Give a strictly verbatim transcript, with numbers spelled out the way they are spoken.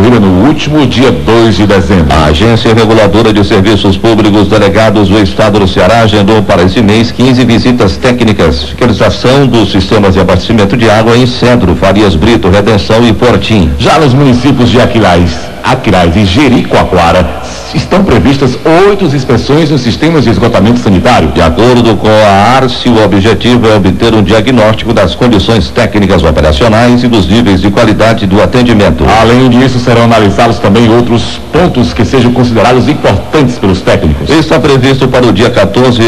ocorrida no último dia dois de dezembro. A Agência Reguladora de Serviços Públicos Delegados do Estado do Ceará agendou para esse mês quinze visitas técnicas, fiscalização dos sistemas de abastecimento de água em Centro, Farias Brito, Redenção e Portim. Já nos municípios de Aquiraz, Aquiraz e Jericoacoara, estão previstas oito inspeções nos sistemas de esgotamento sanitário. De acordo com a ARCE, o objetivo é obter um diagnóstico das condições técnicas operacionais e dos níveis de qualidade do atendimento. Além disso, serão analisados também outros pontos que sejam considerados importantes pelos técnicos. Está previsto para o dia quatorze